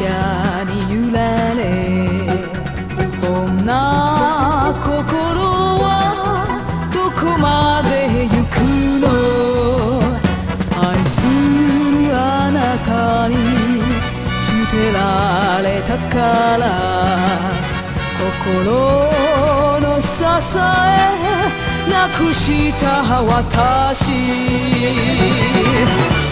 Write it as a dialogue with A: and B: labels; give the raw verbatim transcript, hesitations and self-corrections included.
A: 車に揺られこんな心はどこまで行くの愛するあなたに捨てられたから心の支えなくした私